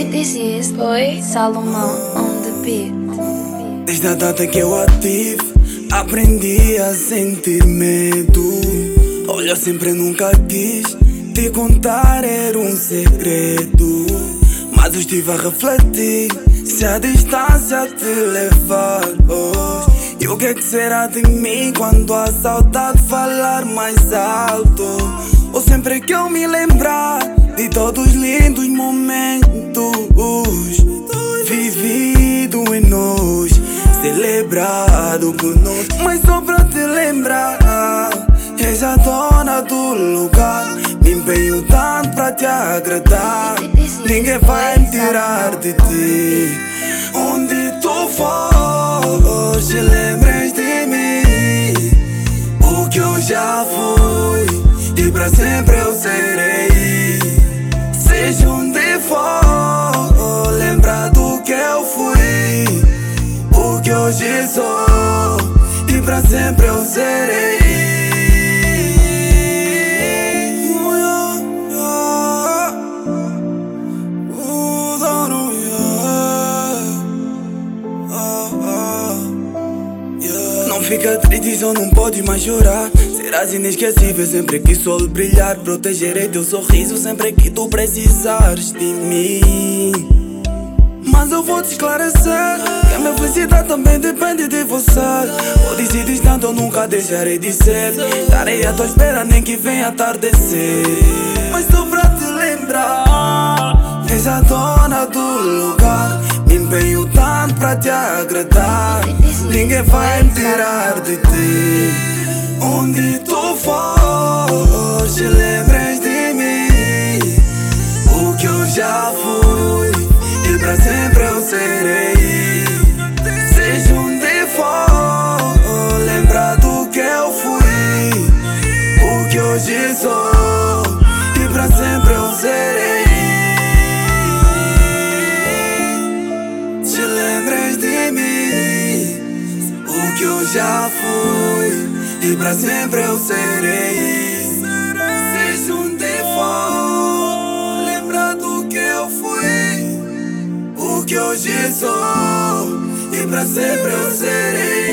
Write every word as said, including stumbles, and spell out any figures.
This is Boy Salomão on the beat. Desde a data que eu a tive, aprendi a sentir medo. Olha, sempre nunca quis te contar, era um segredo. Mas eu estive a refletir, se a distância te levar hoje, e o que é que será de mim quando a saudade falar mais alto? Ou sempre que eu me lembrar de todos os lindos momentos vivido em nós, celebrado conosco. Mas só pra te lembrar, és a dona do lugar. Me empenho tanto pra te agradar, ninguém vai me tirar de ti. Onde tu for, te lembres de mim, o que eu já fui e pra sempre eu serei. Seja onde for, lembra do que eu fui, o que hoje sou e pra sempre eu serei. Não fica triste, só não pode mais chorar. Serás inesquecível sempre que o sol brilhar. Protegerei teu sorriso sempre que tu precisares de mim. Mas eu vou te esclarecer que a minha felicidade também depende de você. Ou decides tanto, eu nunca deixarei de ser. Estarei à tua espera nem que venha atardecer. Mas só pra te lembrar, és a dona do lugar. Me empenho tanto pra te agradar, ninguém vai me tirar de ti. Onde tu for, te lembres de mim, o que eu já fui e pra sempre eu serei. Seja onde for, lembra do que eu fui, o que hoje sou e pra sempre eu serei. Te lembres de mim, o que eu já fui e pra sempre eu serei. Seja onde for, lembra do que eu fui, o que hoje sou e pra sempre eu serei.